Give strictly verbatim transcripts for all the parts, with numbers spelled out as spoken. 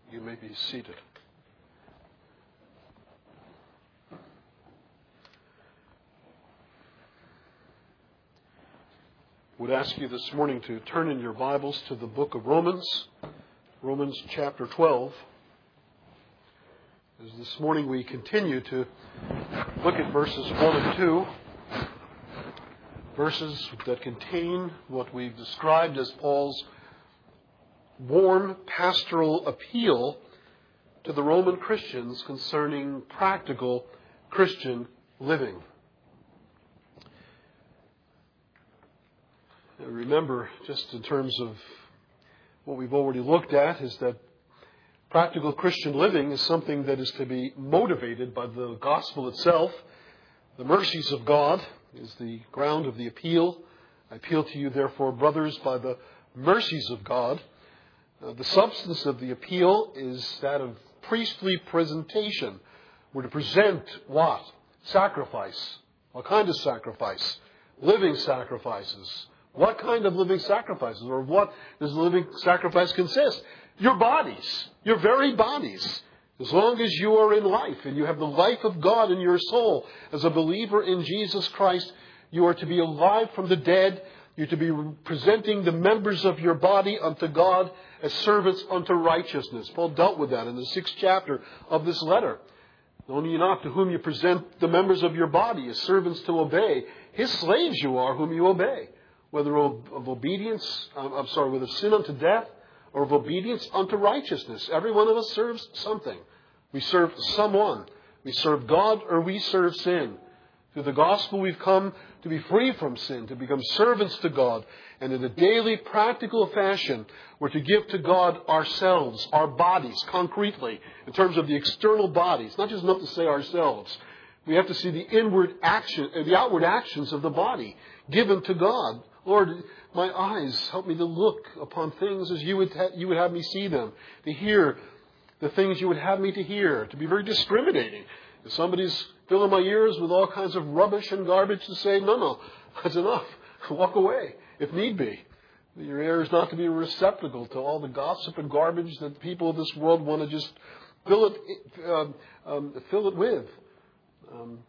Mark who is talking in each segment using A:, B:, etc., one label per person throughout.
A: You may be seated. I would ask you this morning to turn in your Bibles to the book of Romans, Romans chapter twelve. As this morning we continue to look at verses one and two, verses that contain what we've described as Paul's warm pastoral appeal to the Roman Christians concerning practical Christian living. Now remember, just in terms of what we've already looked at, is that practical Christian living is something that is to be motivated by the gospel itself. The mercies of God is the ground of the appeal. I appeal to you, therefore, brothers, by the mercies of God. Uh, the substance of the appeal is that of priestly presentation. We're to present what? Sacrifice. What kind of sacrifice? Living sacrifices. What kind of living sacrifices? Or what does living sacrifice consist? Your bodies. Your very bodies. As long as you are in life and you have the life of God in your soul as a believer in Jesus Christ, you are to be alive from the dead. You're to be presenting the members of your body unto God as servants unto righteousness. Paul dealt with that in the sixth chapter of this letter. Know ye not to whom you present the members of your body as servants to obey? His slaves you are whom you obey. Whether of, of obedience, I'm sorry, whether of sin unto death or of obedience unto righteousness. Every one of us serves something. We serve someone. We serve God or we serve sin. Through the gospel we've come to be free from sin, to become servants to God. And in a daily practical fashion, we're to give to God ourselves, our bodies, concretely, in terms of the external bodies. Not just enough to say ourselves. We have to see the inward action, the outward actions of the body given to God. Lord, my eyes, help me to look upon things as you would ha- you would have me see them, to hear the things you would have me to hear, to be very discriminating. If somebody's filling my ears with all kinds of rubbish and garbage, to say, no, no, that's enough. Walk away, if need be. Your ear is not to be a receptacle to all the gossip and garbage that the people of this world want to just fill it, um, um, fill it with. Um,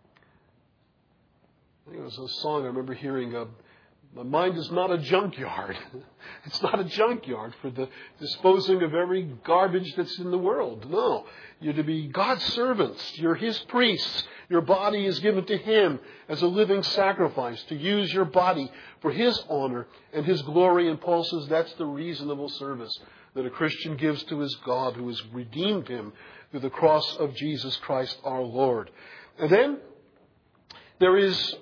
A: I think it was a song I remember hearing. Uh, My mind is not a junkyard. It's not a junkyard for the disposing of every garbage that's in the world. No. You're to be God's servants. You're His priests. Your body is given to Him as a living sacrifice, to use your body for His honor and His glory. And Paul says that's the reasonable service that a Christian gives to his God who has redeemed him through the cross of Jesus Christ our Lord. And then there is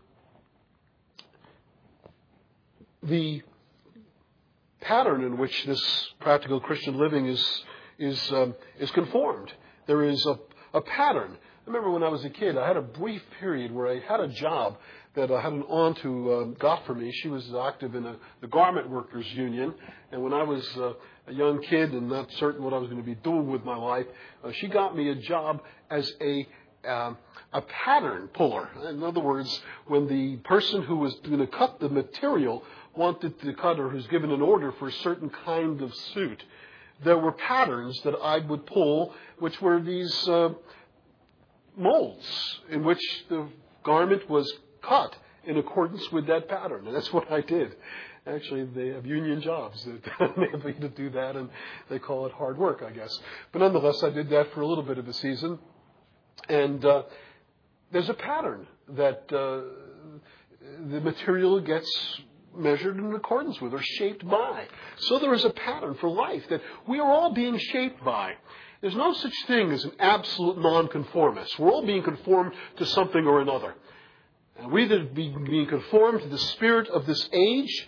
A: the pattern in which this practical Christian living is is um, is conformed. There is a, a pattern. I remember when I was a kid, I had a brief period where I had a job that I had an aunt who uh, got for me. She was active in a, the Garment Workers Union. And when I was uh, a young kid and not certain what I was going to be doing with my life, uh, she got me a job as a um, a pattern puller. In other words, when the person who was going to cut the material wanted to cut or who's given an order for a certain kind of suit, there were patterns that I would pull, which were these uh, molds in which the garment was cut in accordance with that pattern. And that's what I did. Actually, they have union jobs that enable you to do that, and they call it hard work, I guess. But nonetheless, I did that for a little bit of a season. And uh, there's a pattern that uh, the material gets measured in accordance with or shaped by. So there is a pattern for life that we are all being shaped by. There's no such thing as an absolute nonconformist. We're all being conformed to something or another. And we either be being conformed to the spirit of this age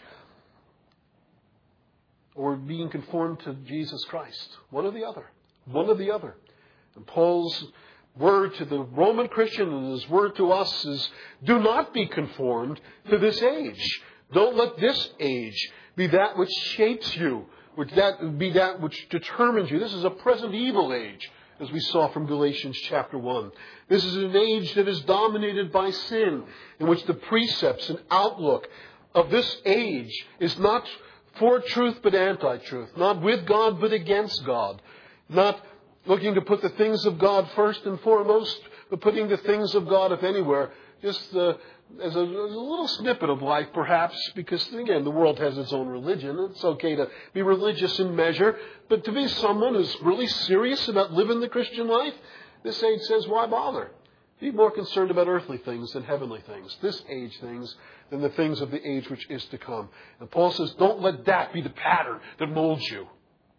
A: or being conformed to Jesus Christ. One or the other. One or the other. And Paul's word to the Roman Christian and his word to us is, do not be conformed to this age. Don't let this age be that which shapes you, which that be that which determines you. This is a present evil age, as we saw from Galatians chapter one. This is an age that is dominated by sin, in which the precepts and outlook of this age is not for truth but anti-truth, not with God but against God. Not looking to put the things of God first and foremost, but putting the things of God, if anywhere, just uh, as, a, as a little snippet of life, perhaps, because, again, the world has its own religion. It's okay to be religious in measure, but to be someone who's really serious about living the Christian life, this age says, why bother? Be more concerned about earthly things than heavenly things, this age things than the things of the age which is to come. And Paul says, don't let that be the pattern that molds you.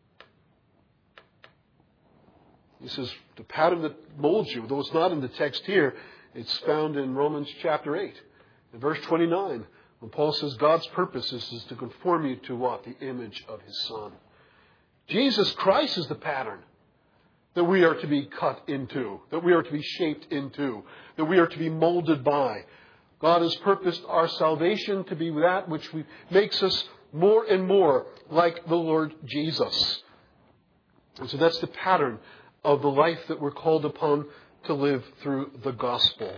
A: He says, the pattern that molds you, though it's not in the text here, it's found in Romans chapter eight, in verse twenty-nine, when Paul says God's purpose is, is to conform you to what? The image of His Son. Jesus Christ is the pattern that we are to be cut into, that we are to be shaped into, that we are to be molded by. God has purposed our salvation to be that which we, makes us more and more like the Lord Jesus. And so that's the pattern of the life that we're called upon to live through the gospel.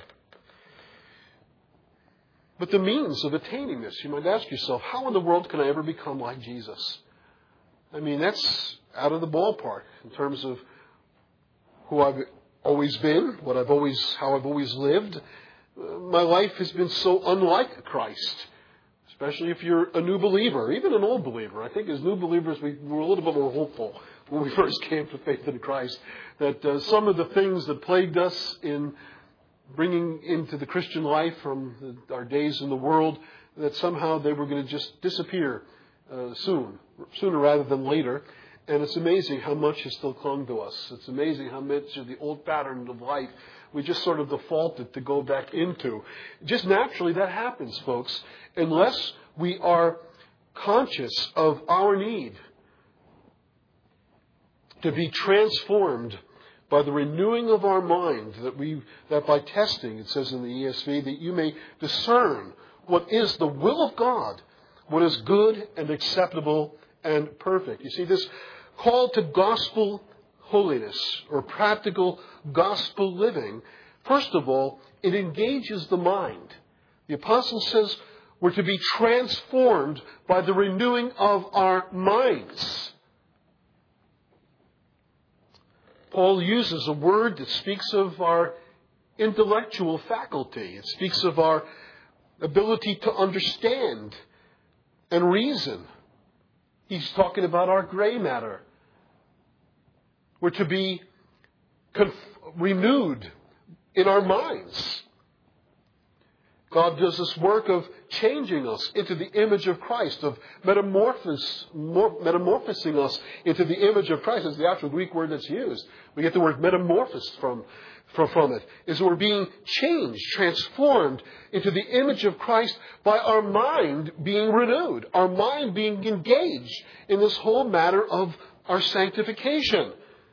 A: But the means of attaining this, you might ask yourself, how in the world can I ever become like Jesus? I mean, that's out of the ballpark in terms of who I've always been, what I've always, how I've always lived. My life has been so unlike Christ, especially if you're a new believer, even an old believer. I think as new believers, we were a little bit more hopeful when we first came to faith in Christ, that uh, some of the things that plagued us in bringing into the Christian life from the, our days in the world, that somehow they were going to just disappear uh, soon, sooner rather than later. And it's amazing how much has still clung to us. It's amazing how much of the old pattern of life we just sort of defaulted to go back into. Just naturally that happens, folks, unless we are conscious of our need to be transformed by the renewing of our mind, that we that by testing, it says in the E S V, that you may discern what is the will of God, what is good and acceptable and perfect. You see, this call to gospel holiness or practical gospel living, first of all, it engages the mind. The apostle says we're to be transformed by the renewing of our minds. Paul uses a word that speaks of our intellectual faculty. It speaks of our ability to understand and reason. He's talking about our gray matter. We're to be conf- renewed in our minds. God does this work of changing us into the image of Christ, of metamorphos, metamorphosing us into the image of Christ. That's the actual Greek word that's used. We get the word metamorphos from, from, from it. Is we're being changed, transformed into the image of Christ by our mind being renewed, our mind being engaged in this whole matter of our sanctification.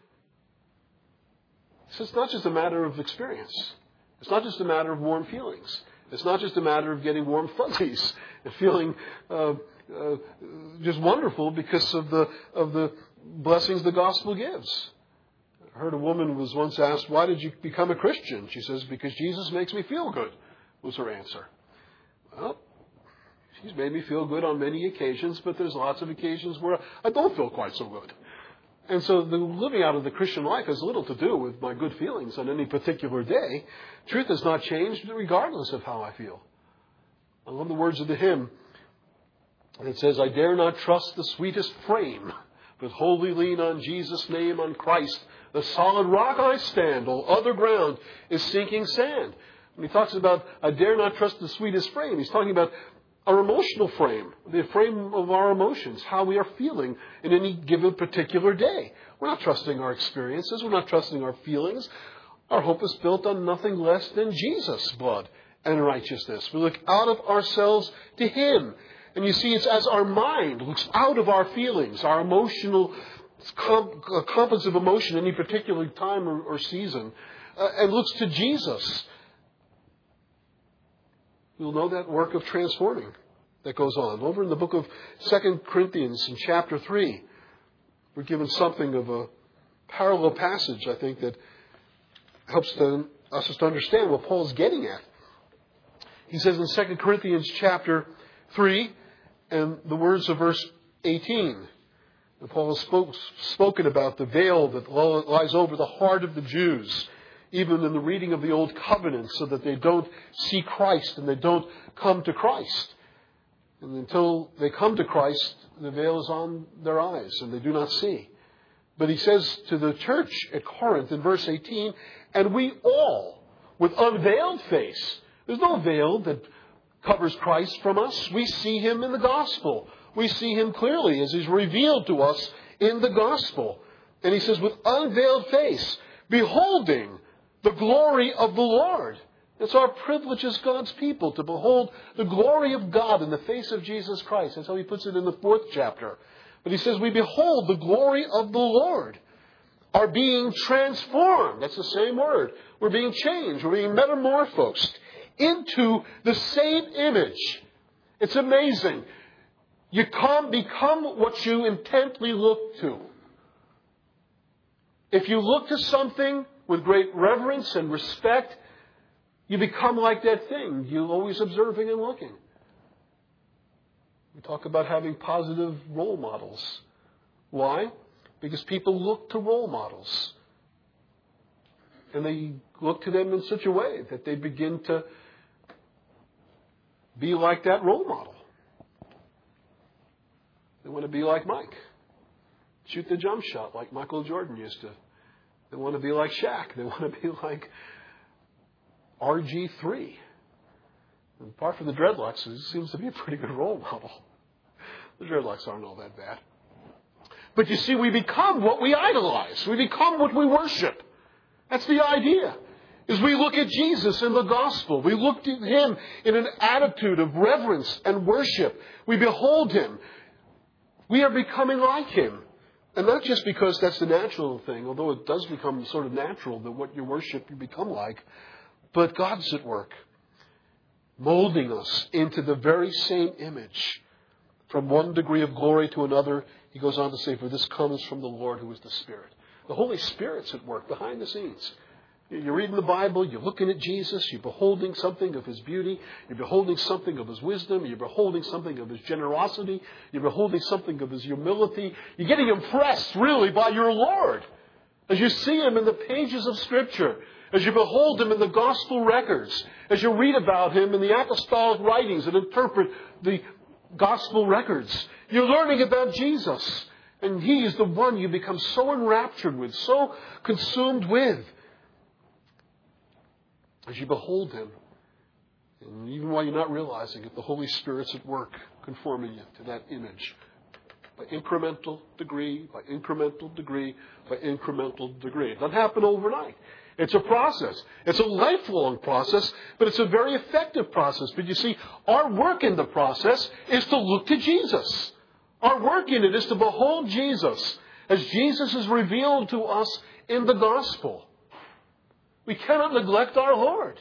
A: So it's not just a matter of experience. It's not just a matter of warm feelings. It's not just a matter of getting warm fuzzies and feeling uh, uh, just wonderful because of the of the blessings the gospel gives. I heard a woman was once asked, "Why did you become a Christian?" She says, "Because Jesus makes me feel good," was her answer. Well, she's made me feel good on many occasions, but there's lots of occasions where I don't feel quite so good. And so the living out of the Christian life has little to do with my good feelings on any particular day. Truth has not changed regardless of how I feel. I love the words of the hymn. It says, "I dare not trust the sweetest frame, but wholly lean on Jesus' name, on Christ. The solid rock I stand, all other ground is sinking sand." When he talks about, I dare not trust the sweetest frame, he's talking about our emotional frame, the frame of our emotions, how we are feeling in any given particular day. We're not trusting our experiences. We're not trusting our feelings. Our hope is built on nothing less than Jesus' blood and righteousness. We look out of ourselves to Him. And you see, it's as our mind looks out of our feelings, our emotional, compass of emotion, any particular time or, or season, uh, and looks to Jesus. You'll know that work of transforming that goes on. Over in the book of Second Corinthians in chapter three, we're given something of a parallel passage, I think, that helps to, us to understand what Paul's getting at. He says in Second Corinthians chapter three, and the words of verse eighteen, And Paul has spoke, spoken about the veil that lies over the heart of the Jews, even in the reading of the Old Covenant, so that they don't see Christ and they don't come to Christ. And until they come to Christ, the veil is on their eyes and they do not see. But he says to the church at Corinth in verse eighteen, and we all, with unveiled face, there's no veil that covers Christ from us. We see him in the gospel. We see him clearly as he's revealed to us in the gospel. And he says, with unveiled face, beholding the glory of the Lord. It's our privilege as God's people to behold the glory of God in the face of Jesus Christ. That's how he puts it in the fourth chapter. But he says, we behold the glory of the Lord, are being transformed. That's the same word. We're being changed. We're being metamorphosed into the same image. It's amazing. You come, become what you intently look to. If you look to something with great reverence and respect, you become like that thing. You're always observing and looking. We talk about having positive role models. Why? Because people look to role models. And they look to them in such a way that they begin to be like that role model. They want to be like Mike. Shoot the jump shot like Michael Jordan used to. They want to be like Shaq. They want to be like R G three. And apart from the dreadlocks, he seems to be a pretty good role model. The dreadlocks aren't all that bad. But you see, we become what we idolize. We become what we worship. That's the idea. Is we look at Jesus in the gospel. We look at him in an attitude of reverence and worship. We behold him. We are becoming like him. And not just because that's the natural thing, although it does become sort of natural that what you worship you become like, but God's at work, molding us into the very same image. From one degree of glory to another, he goes on to say, for this comes from the Lord who is the Spirit. The Holy Spirit's at work behind the scenes. You're reading the Bible, you're looking at Jesus, you're beholding something of his beauty, you're beholding something of his wisdom, you're beholding something of his generosity, you're beholding something of his humility. You're getting impressed, really, by your Lord as you see him in the pages of Scripture, as you behold him in the gospel records, as you read about him in the apostolic writings that interpret the gospel records. You're learning about Jesus, and he is the one you become so enraptured with, so consumed with. As you behold him, and even while you're not realizing it, the Holy Spirit's at work conforming you to that image. By incremental degree, by incremental degree, by incremental degree. It doesn't happen overnight. It's a process. It's a lifelong process, but it's a very effective process. But you see, our work in the process is to look to Jesus. Our work in it is to behold Jesus as Jesus is revealed to us in the gospel. We cannot neglect our Lord.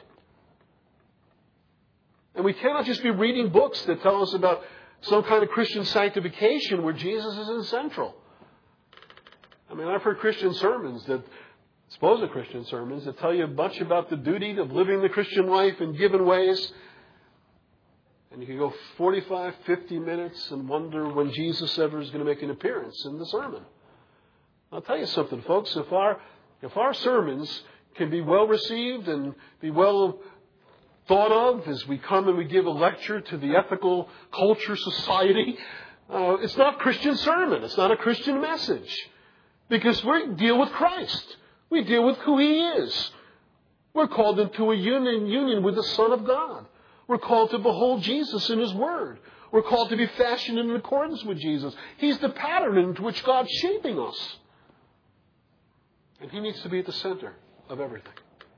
A: And we cannot just be reading books that tell us about some kind of Christian sanctification where Jesus isn't central. I mean, I've heard Christian sermons that, supposed Christian sermons, that tell you much about the duty of living the Christian life in given ways. And you can go forty-five, fifty minutes and wonder when Jesus ever is going to make an appearance in the sermon. I'll tell you something, folks. If our, if our sermons can be well received and be well thought of as we come and we give a lecture to the Ethical Culture Society, uh, it's not a Christian sermon. It's not a Christian message. Because we deal with Christ. We deal with who he is. We're called into a union, union with the Son of God. We're called to behold Jesus in his word. We're called to be fashioned in accordance with Jesus. He's the pattern into which God's shaping us. And he needs to be at the center of everything.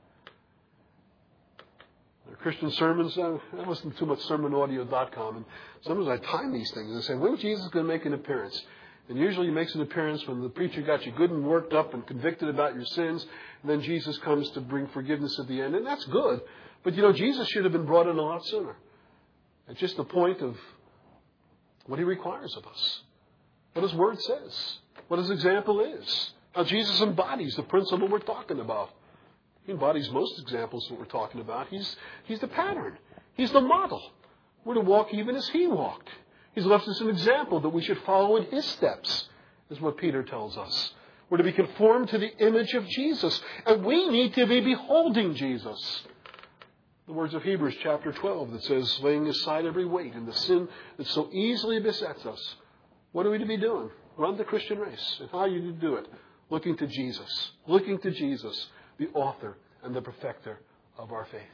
A: There are Christian sermons. I listen too much sermon audio dot com, and sometimes I time these things. I say, when is Jesus going to make an appearance? And usually he makes an appearance when the preacher got you good and worked up and convicted about your sins. And then Jesus comes to bring forgiveness at the end. And that's good. But, you know, Jesus should have been brought in a lot sooner. It's just the point of what he requires of us. What his word says. What his example is. How Jesus embodies the principle we're talking about. He embodies most examples that we're talking about. He's, he's the pattern. He's the model. We're to walk even as he walked. He's left us an example that we should follow in his steps is what Peter tells us. We're to be conformed to the image of Jesus. And we need to be beholding Jesus. The words of Hebrews chapter twelve that says, laying aside every weight and the sin that so easily besets us. What are we to be doing? Run the Christian race. And how are you to do it? Looking to Jesus. Looking to Jesus, the author and the perfecter of our faith.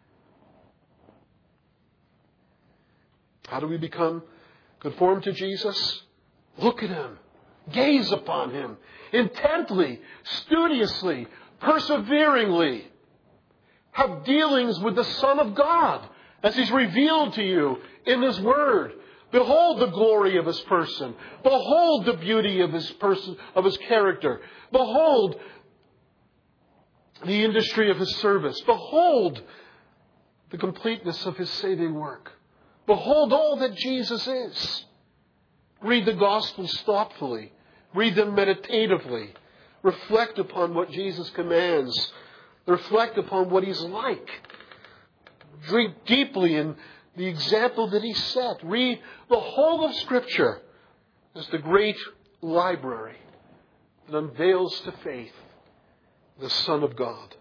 A: How do we become conformed to Jesus? Look at Him. Gaze upon Him. Intently, studiously, perseveringly. Have dealings with the Son of God as He's revealed to you in His Word. Behold the glory of His person. Behold the beauty of His person, of His character. Behold the industry of His service. Behold the completeness of His saving work. Behold all that Jesus is. Read the Gospels thoughtfully. Read them meditatively. Reflect upon what Jesus commands. Reflect upon what He's like. Drink deeply in the example that He set. Read the whole of Scripture as the great library that unveils to faith the Son of God.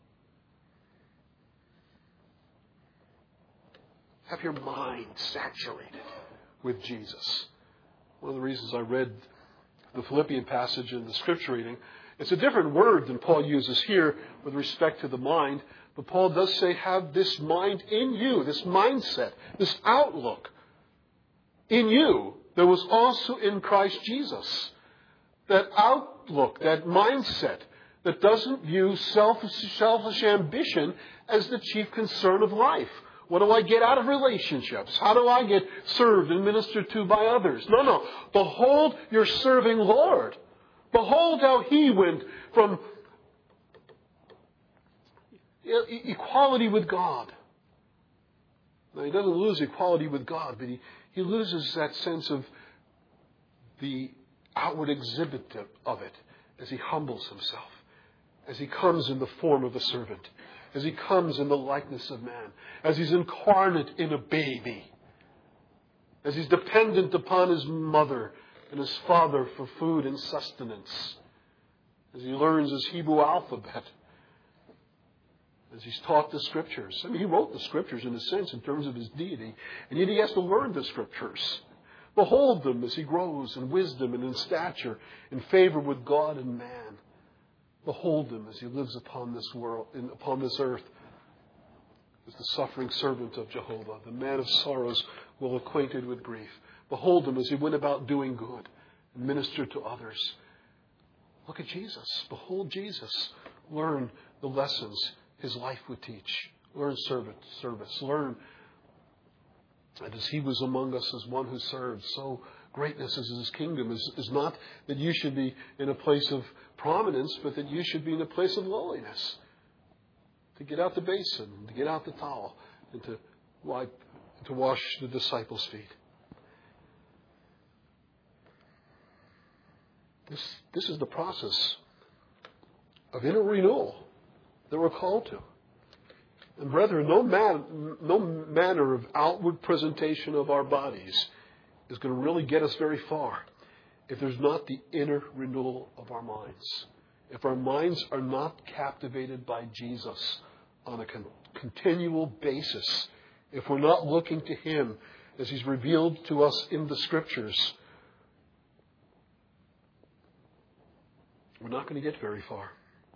A: Have your mind saturated with Jesus. One of the reasons I read the Philippian passage in the Scripture reading, it's a different word than Paul uses here with respect to the mind. But Paul does say, have this mind in you, this mindset, this outlook in you that was also in Christ Jesus. That outlook, that mindset that doesn't view selfish, selfish ambition as the chief concern of life. What do I get out of relationships? How do I get served and ministered to by others? No, no. Behold your serving Lord. Behold how He went from equality with God. Now, He doesn't lose equality with God, but He, he loses that sense of the outward exhibit of it as He humbles Himself, as He comes in the form of a servant, as He comes in the likeness of man, as He's incarnate in a baby, as He's dependent upon His mother and His father for food and sustenance, as He learns His Hebrew alphabet, as He's taught the Scriptures. I mean, He wrote the Scriptures in a sense in terms of His deity, and yet He has to learn the Scriptures. Behold them as He grows in wisdom and in stature, in favor with God and man. Behold Him as He lives upon this world, in, upon this earth, as the suffering servant of Jehovah, the man of sorrows, well acquainted with grief. Behold Him as He went about doing good and ministered to others. Look at Jesus. Behold Jesus. Learn the lessons His life would teach. Learn service. service. Learn that as He was among us as one who served, so greatness is His kingdom is, is not that you should be in a place of prominence, but that you should be in a place of lowliness. To get out the basin, to get out the towel, and to wipe, to wash the disciples' feet. This, this is the process of inner renewal that we're called to. And brethren, no, man, no manner of outward presentation of our bodies is going to really get us very far if there's not the inner renewal of our minds. If our minds are not captivated by Jesus on a con- continual basis, if we're not looking to Him as He's revealed to us in the Scriptures, we're not going to get very far.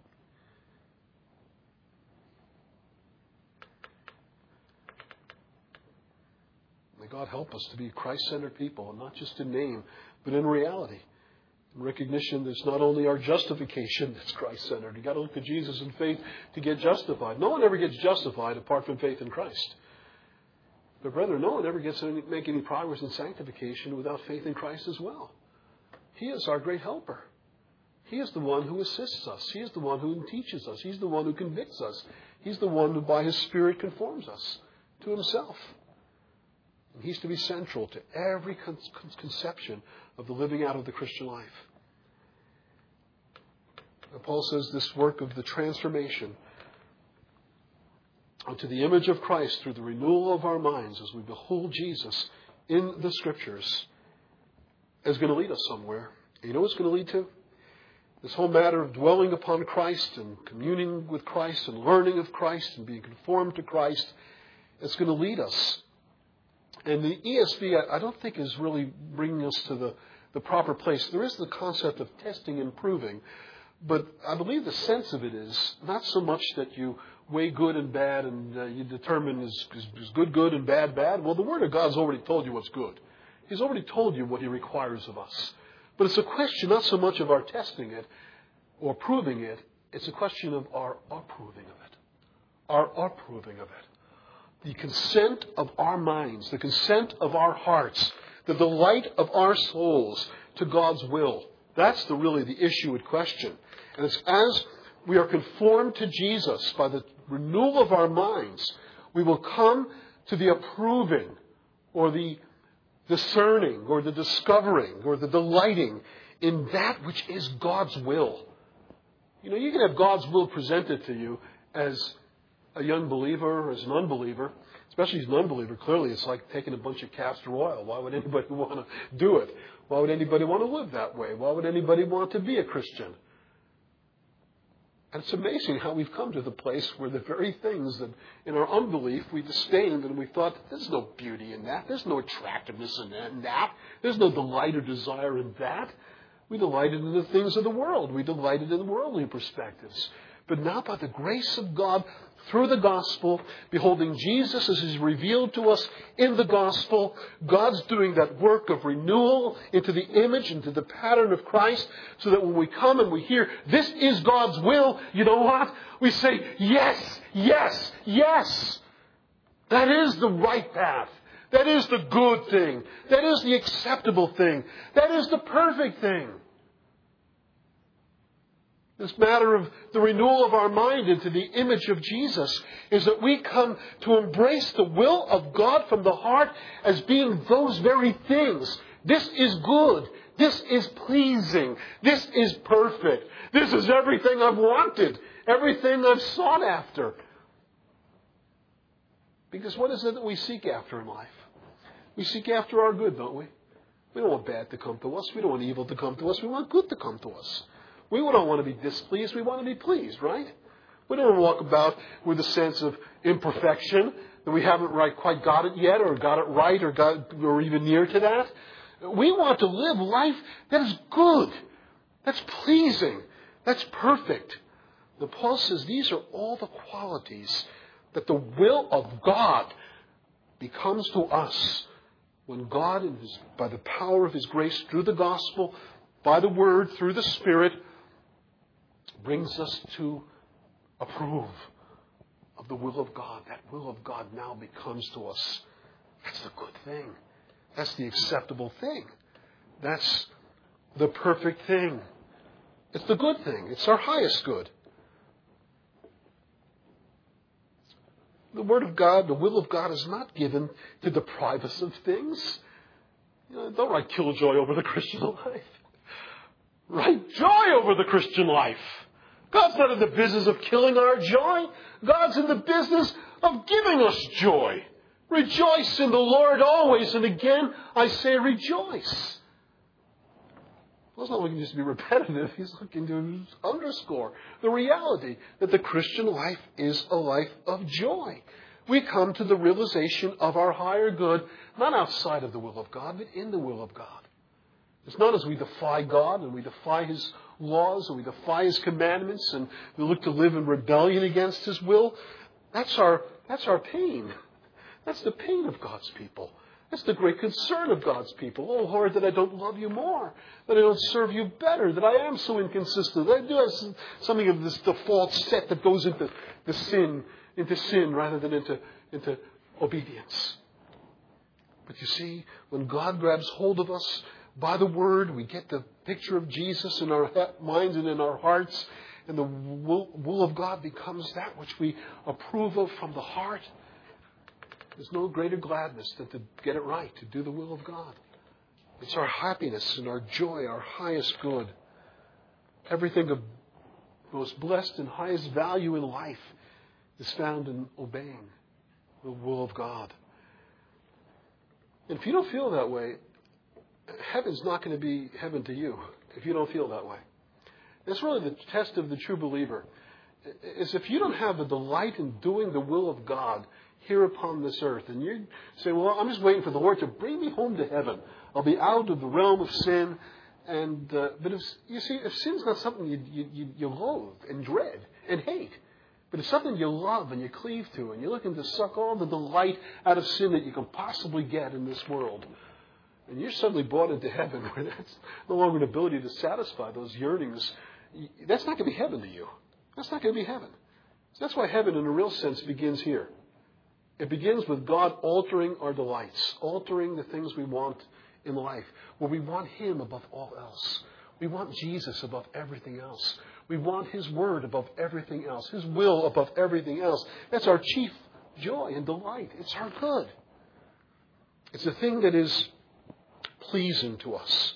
A: May God help us to be Christ-centered people, and not just in name, but in reality. In recognition that it's not only our justification that's Christ-centered. You've got to look to Jesus in faith to get justified. No one ever gets justified apart from faith in Christ. But brethren, no one ever gets to make any progress in sanctification without faith in Christ as well. He is our great helper. He is the one who assists us. He is the one who teaches us. He's the one who convicts us. He's the one who by His Spirit conforms us to Himself. And He's to be central to every con- conception of the living out of the Christian life. And Paul says this work of the transformation unto the image of Christ through the renewal of our minds as we behold Jesus in the Scriptures is going to lead us somewhere. You know what it's going to lead to? This whole matter of dwelling upon Christ and communing with Christ and learning of Christ and being conformed to Christ, it's going to lead us. And the E S V, I don't think, is really bringing us to the, the proper place. There is the concept of testing and proving, but I believe the sense of it is not so much that you weigh good and bad and uh, you determine is, is, is good good and bad bad. Well, the Word of God's already told you what's good. He's already told you what He requires of us. But it's a question not so much of our testing it or proving it. It's a question of our approving of it. Our approving of it. The consent of our minds, the consent of our hearts, the delight of our souls to God's will. That's the really the issue at question. And it's as we are conformed to Jesus by the renewal of our minds, we will come to the approving or the discerning or the discovering or the delighting in that which is God's will. You know, you can have God's will presented to you as a young believer or as an unbeliever. Especially as an unbeliever, clearly it's like taking a bunch of castor oil. Why would anybody want to do it? Why would anybody want to live that way? Why would anybody want to be a Christian? And it's amazing how we've come to the place where the very things that in our unbelief we disdained and we thought, there's no beauty in that. There's no attractiveness in that. There's no delight or desire in that. We delighted in the things of the world. We delighted in the worldly perspectives. But now by the grace of God, through the gospel, beholding Jesus as He's revealed to us in the gospel, God's doing that work of renewal into the image, into the pattern of Christ, so that when we come and we hear, this is God's will, you know what? We say, yes, yes, yes. That is the right path. That is the good thing. That is the acceptable thing. That is the perfect thing. This matter of the renewal of our mind into the image of Jesus is that we come to embrace the will of God from the heart as being those very things. This is good. This is pleasing. This is perfect. This is everything I've wanted. Everything I've sought after. Because what is it that we seek after in life? We seek after our good, don't we? We don't want bad to come to us. We don't want evil to come to us. We want good to come to us. We don't want to be displeased. We want to be pleased, right? We don't want to walk about with a sense of imperfection, that we haven't right, quite got it yet, or got it right, or got, or even near to that. We want to live life that is good, that's pleasing, that's perfect. The Paul says these are all the qualities that the will of God becomes to us when God, in his, by the power of His grace, through the gospel, by the Word, through the Spirit, brings us to approve of the will of God. That will of God now becomes to us. That's the good thing. That's the acceptable thing. That's the perfect thing. It's the good thing. It's our highest good. The Word of God, the will of God is not given to deprive us of things. You know, don't write killjoy over the Christian life. Write joy over the Christian life. God's not in the business of killing our joy. God's in the business of giving us joy. Rejoice in the Lord always. And again, I say rejoice. Paul's not looking just to be repetitive. He's looking to underscore the reality that the Christian life is a life of joy. We come to the realization of our higher good, not outside of the will of God, but in the will of God. It's not as we defy God and we defy His laws and we defy His commandments and we look to live in rebellion against His will. That's our, that's our pain. That's the pain of God's people. That's the great concern of God's people. Oh, Lord, that I don't love You more, that I don't serve You better, that I am so inconsistent, that I do have something of this default set that goes into the sin, into sin rather than into, into obedience. But you see, when God grabs hold of us, by the Word, we get the picture of Jesus in our minds and in our hearts. And the will, will of God becomes that which we approve of from the heart. There's no greater gladness than to get it right, to do the will of God. It's our happiness and our joy, our highest good. Everything of most blessed and highest value in life is found in obeying the will of God. And if you don't feel that way, heaven's not going to be heaven to you. if you don't feel that way. It's really the test of the true believer. Is if you don't have a delight in doing the will of God here upon this earth, and you say, well, I'm just waiting for the Lord to bring me home to heaven. I'll be out of the realm of sin. And uh, But if, you see, if sin's not something you, you, you loathe and dread and hate, but it's something you love and you cleave to, and you're looking to suck all the delight out of sin that you can possibly get in this world, and you're suddenly brought into heaven where that's no longer an ability to satisfy those yearnings, that's not going to be heaven to you. That's not going to be heaven. So that's why heaven, in a real sense, begins here. It begins with God altering our delights, altering the things we want in life, where we want Him above all else. We want Jesus above everything else. We want His Word above everything else, His will above everything else. That's our chief joy and delight. It's our good. It's the thing that is pleasing to us.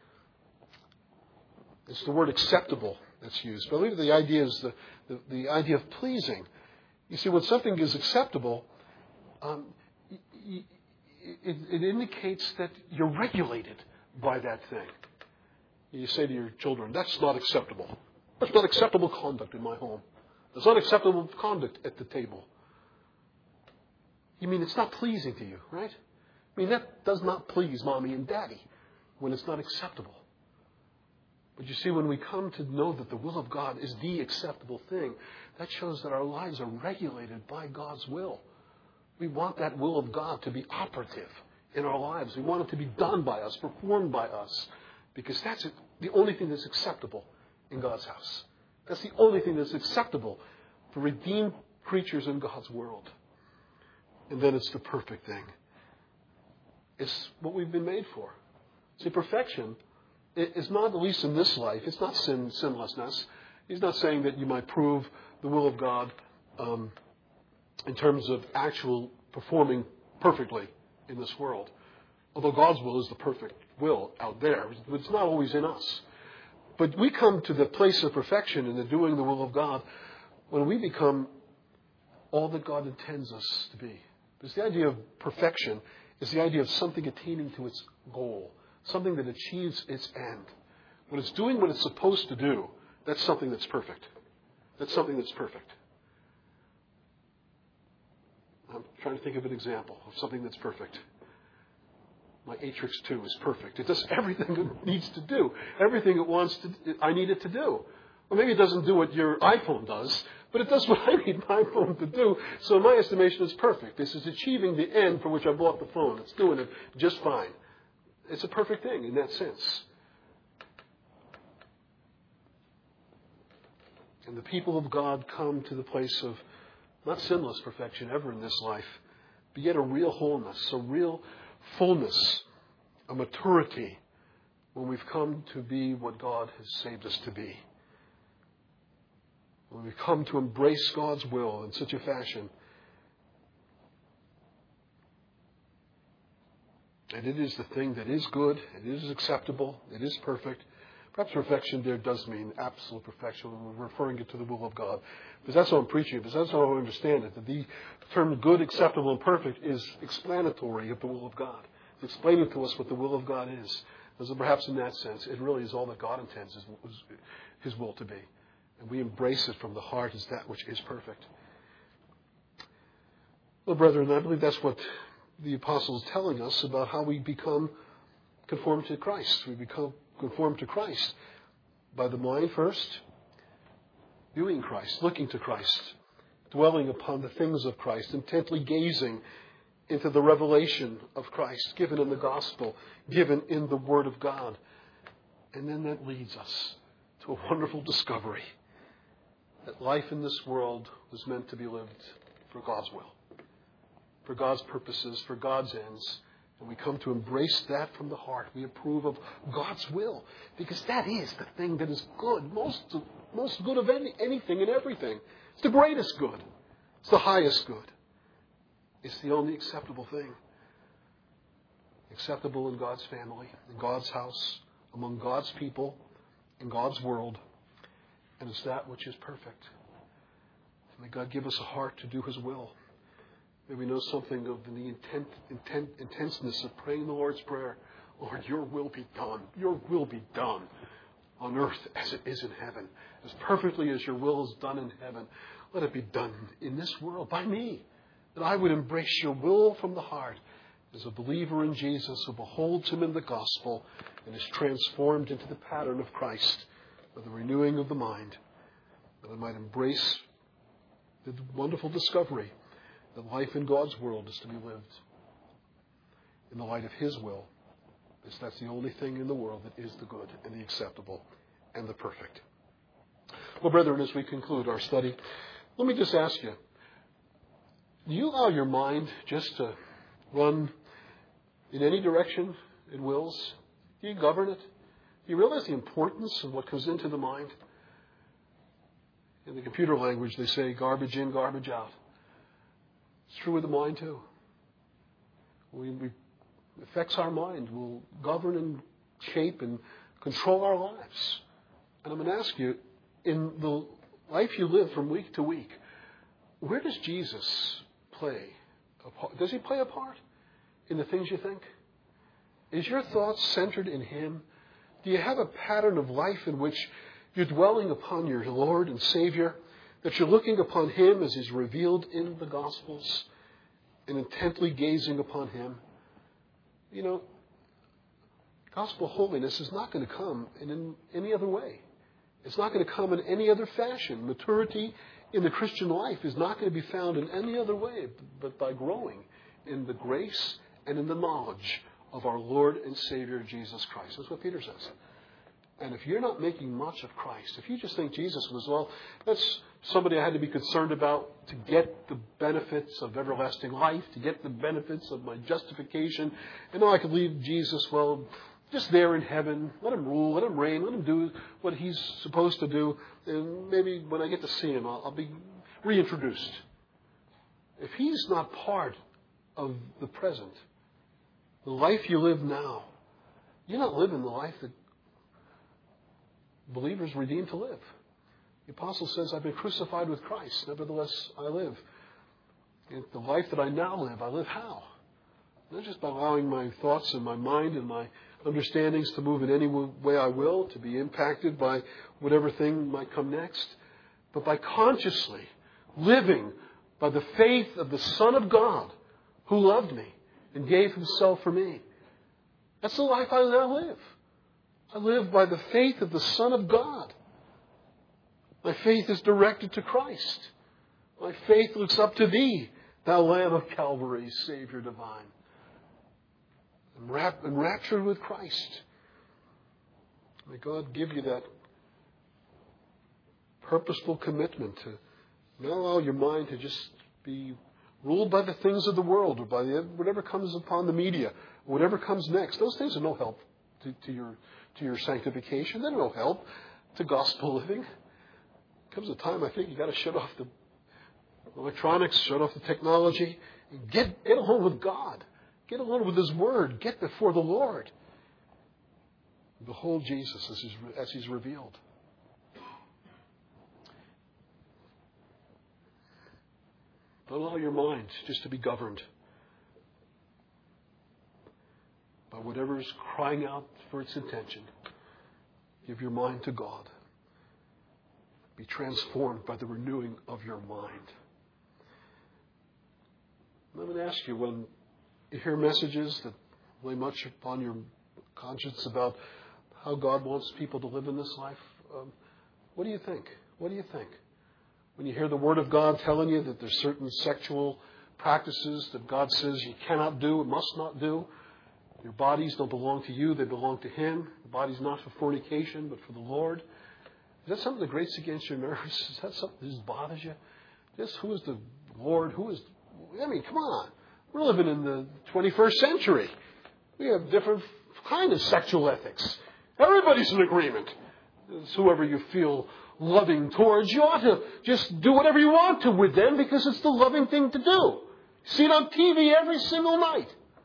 A: It's the word acceptable that's used. But I believe the idea is the, the, the idea of pleasing. You see, when something is acceptable, um, it, it indicates that you're regulated by that thing. You say to your children, that's not acceptable. That's not acceptable conduct in my home. That's not acceptable conduct at the table. You mean it's not pleasing to you, right? I mean, that does not please Mommy and Daddy when it's not acceptable. But you see, when we come to know that the will of God is the acceptable thing, that shows that our lives are regulated by God's will. We want that will of God to be operative in our lives. We want it to be done by us, performed by us, because that's the only thing that's acceptable in God's house. That's the only thing that's acceptable for redeemed creatures in God's world. And then it's the perfect thing. It's what we've been made for. See, perfection is not, at least in this life, it's not sin, sinlessness. He's not saying that you might prove the will of God um, in terms of actual performing perfectly in this world. Although God's will is the perfect will out there, it's not always in us. But we come to the place of perfection in the doing the will of God when we become all that God intends us to be. Because the idea of perfection is the idea of something attaining to its goal, something that achieves its end. When it's doing what it's supposed to do, that's something that's perfect. That's something that's perfect. I'm trying to think of an example of something that's perfect. My Atrix two is perfect. It does everything it needs to do. Everything it wants to, I need it to do. Well, maybe it doesn't do what your iPhone does, but it does what I need my phone to do. So in my estimation, it's perfect. This is achieving the end for which I bought the phone. It's doing it just fine. It's a perfect thing in that sense. And the people of God come to the place of not sinless perfection ever in this life, but yet a real wholeness, a real fullness, a maturity when we've come to be what God has saved us to be. When we come to embrace God's will in such a fashion. And it is the thing that is good, it is acceptable, it is perfect. Perhaps perfection there does mean absolute perfection when we're referring it to the will of God. Because that's how I'm preaching it, because that's how I understand it. That the term good, acceptable, and perfect is explanatory of the will of God. It's explaining to us what the will of God is. So perhaps in that sense, it really is all that God intends his, his will to be. And we embrace it from the heart as that which is perfect. Well, brethren, I believe that's what the apostle is telling us about how we become conformed to Christ. We become conformed to Christ by the mind first, viewing Christ, looking to Christ, dwelling upon the things of Christ, intently gazing into the revelation of Christ given in the gospel, given in the Word of God. And then that leads us to a wonderful discovery that life in this world was meant to be lived for God's will, for God's purposes, for God's ends. And we come to embrace that from the heart. We approve of God's will, because that is the thing that is good, most, most good of any, anything and everything. It's the greatest good. It's the highest good. It's the only acceptable thing. Acceptable in God's family, in God's house, among God's people, in God's world. And it's that which is perfect. May God give us a heart to do His will. May we know something of the intent, intent, intenseness of praying the Lord's Prayer. Lord, your will be done. Your will be done on earth as it is in heaven. As perfectly as your will is done in heaven, let it be done in this world by me. That I would embrace your will from the heart as a believer in Jesus who beholds him in the gospel and is transformed into the pattern of Christ by the renewing of the mind. That I might embrace the wonderful discovery that life in God's world is to be lived in the light of his will. Because that's the only thing in the world that is the good and the acceptable and the perfect. Well, brethren, as we conclude our study, let me just ask you, do you allow your mind just to run in any direction it wills? Do you govern it? Do you realize the importance of what goes into the mind? In the computer language, they say garbage in, garbage out. It's true with the mind, too. We, we affects our mind, will govern and shape and control our lives. And I'm going to ask you, in the life you live from week to week, where does Jesus play a part? Does he play a part in the things you think? Is your thoughts centered in him? Do you have a pattern of life in which you're dwelling upon your Lord and Savior, that you're looking upon him as he's revealed in the Gospels and intently gazing upon him? You know, gospel holiness is not going to come in, in any other way. It's not going to come in any other fashion. Maturity in the Christian life is not going to be found in any other way but by growing in the grace and in the knowledge of our Lord and Savior Jesus Christ. That's what Peter says. And if you're not making much of Christ, if you just think Jesus was, well, that's somebody I had to be concerned about to get the benefits of everlasting life, to get the benefits of my justification, and now I could leave Jesus, well, just there in heaven, let him rule, let him reign, let him do what he's supposed to do, and maybe when I get to see him, I'll, I'll be reintroduced. If he's not part of the present, the life you live now, you're not living the life that believers redeemed to live. The apostle says, I've been crucified with Christ, nevertheless I live. And the life that I now live, I live how? Not just by allowing my thoughts and my mind and my understandings to move in any way I will, to be impacted by whatever thing might come next, but by consciously living by the faith of the Son of God who loved me and gave himself for me. That's the life I now live. I live by the faith of the Son of God. My faith is directed to Christ. My faith looks up to thee, thou Lamb of Calvary, Savior divine. I'm wrapped, enraptured with Christ. May God give you that purposeful commitment to not allow your mind to just be ruled by the things of the world or by the, whatever comes upon the media, or whatever comes next. Those things are no help to, to your to your sanctification. They're no help to gospel living. There comes a time, I think, you've got to shut off the electronics, shut off the technology, and get, get along with God. Get along with his word. Get before the Lord. Behold Jesus as he's, as he's revealed. Don't allow your mind just to be governed by whatever is crying out for its intention. Give your mind to God. Be transformed by the renewing of your mind. I'm going to ask you, when you hear messages that lay much upon your conscience about how God wants people to live in this life, um, what do you think? What do you think? When you hear the Word of God telling you that there's certain sexual practices that God says you cannot do, must not do, your bodies don't belong to you, they belong to him. The body's not for fornication, but for the Lord. Is that something that grates against your nerves? Is that something that just bothers you? Just who is the Lord? Who is... I mean, come on. We're living in the twenty-first century. We have different kind of sexual ethics. Everybody's in agreement. It's whoever you feel loving towards, you ought to just do whatever you want to with them because it's the loving thing to do. See it on T V every single night.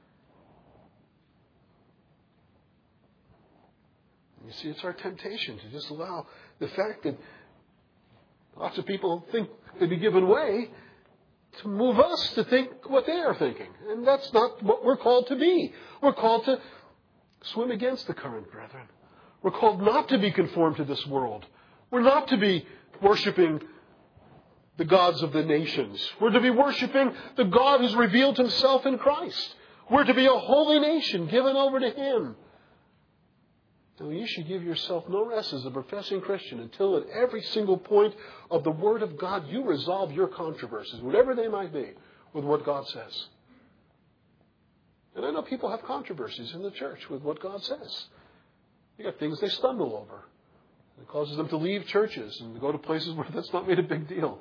A: You see, it's our temptation to just allow the fact that lots of people think they'd be given way to move us to think what they are thinking. And that's not what we're called to be. We're called to swim against the current, brethren. We're called not to be conformed to this world. We're not to be worshiping the gods of the nations. We're to be worshiping the God who's revealed himself in Christ. We're to be a holy nation given over to him. Now, you should give yourself no rest as a professing Christian until at every single point of the Word of God you resolve your controversies, whatever they might be, with what God says. And I know people have controversies in the church with what God says. You got things they stumble over. It causes them to leave churches and to go to places where that's not made a big deal.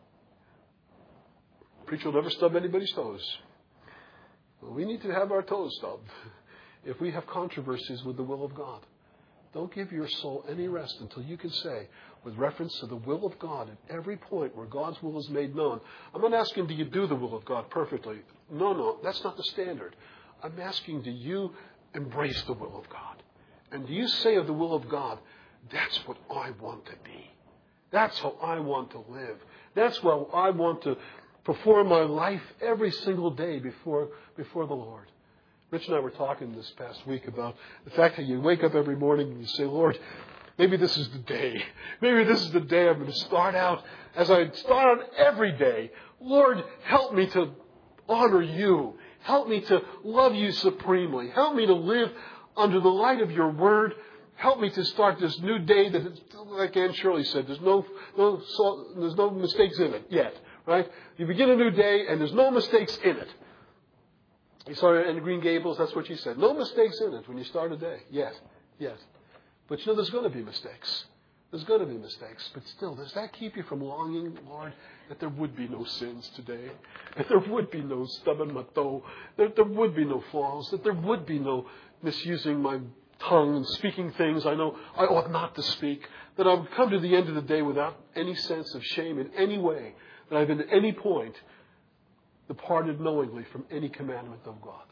A: The preacher will never stub anybody's toes. Well, we need to have our toes stubbed if we have controversies with the will of God. Don't give your soul any rest until you can say, with reference to the will of God at every point where God's will is made known. I'm not asking, do you do the will of God perfectly? No, no, that's not the standard. I'm asking, do you embrace the will of God? And do you say of the will of God, that's what I want to be. That's how I want to live. That's how I want to perform my life every single day before, before the Lord. Rich and I were talking this past week about the fact that you wake up every morning and you say, Lord, maybe this is the day. Maybe this is the day I'm going to start out as I start out every day. Lord, help me to honor you. Help me to love you supremely. Help me to live under the light of your word. Help me to start this new day that, like Anne Shirley said, there's no, no, there's no mistakes in it yet, right? You begin a new day and there's no mistakes in it. You saw it in Green Gables, that's what she said. No mistakes in it when you start a day. Yet. Yet. But you know, there's going to be mistakes. There's going to be mistakes. But still, does that keep you from longing, Lord, that there would be no sins today? That there would be no stubborn matto? That there would be no flaws? That there would be no misusing my tongue and speaking things I know I ought not to speak? That I would come to the end of the day without any sense of shame in any way? That I've at any point departed knowingly from any commandment of God?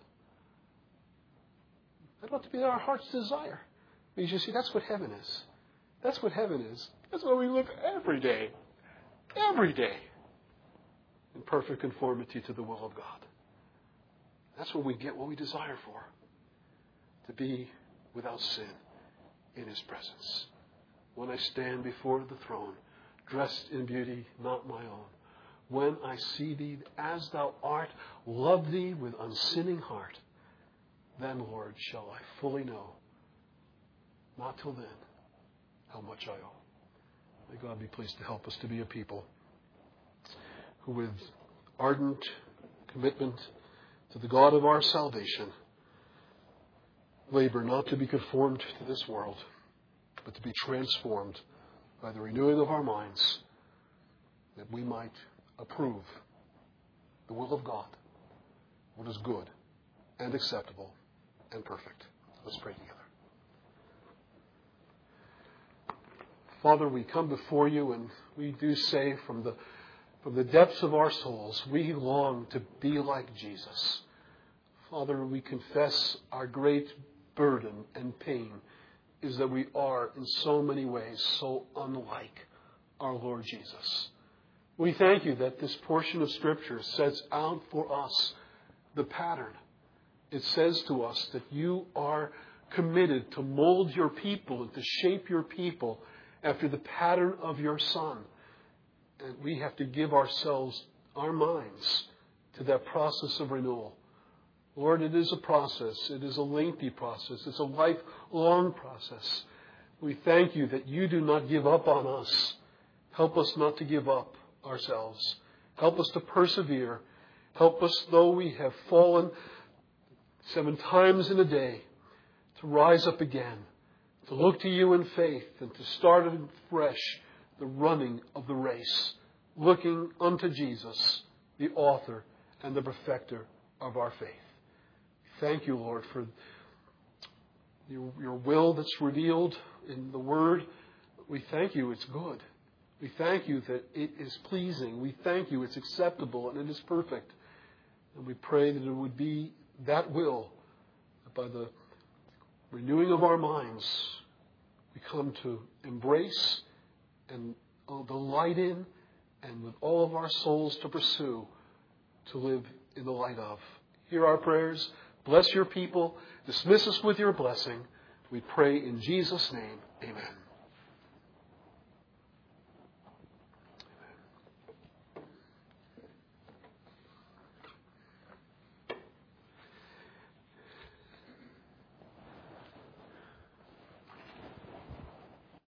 A: That ought to be our heart's desire. Because you see, that's what heaven is. That's what heaven is. That's why we live every day. Every day. In perfect conformity to the will of God. That's where we get what we desire for. To be without sin in his presence. When I stand before the throne, dressed in beauty not my own. When I see thee as thou art, love thee with unsinning heart, then, Lord, shall I fully know, not till then, how much I owe. May God be pleased to help us to be a people who, with ardent commitment to the God of our salvation, labor not to be conformed to this world, but to be transformed by the renewing of our minds, that we might approve the will of God, what is good and acceptable and perfect. Let's pray together. Father, we come before you and we do say from the from the depths of our souls, we long to be like Jesus. Father, we confess our great burden and pain is that we are in so many ways so unlike our Lord Jesus. We thank you that this portion of Scripture sets out for us the pattern. It says to us that you are committed to mold your people and to shape your people after the pattern of your Son. And we have to give ourselves, our minds, to that process of renewal. Lord, it is a process. It is a lengthy process. It's a lifelong process. We thank you that you do not give up on us. Help us not to give up ourselves. Help us to persevere. Help us, though we have fallen seven times in a day, to rise up again, to look to you in faith, and to start afresh the running of the race, looking unto Jesus, the author and the perfecter of our faith. Thank you, Lord, for your, your will that's revealed in the Word. We thank you it's good. We thank you that it is pleasing. We thank you it's acceptable and it is perfect. And we pray that it would be that will, that by the renewing of our minds, we come to embrace and delight in, and with all of our souls to pursue, to live in the light of. Hear our prayers. Bless your people. Dismiss us with your blessing. We pray in Jesus' name. Amen.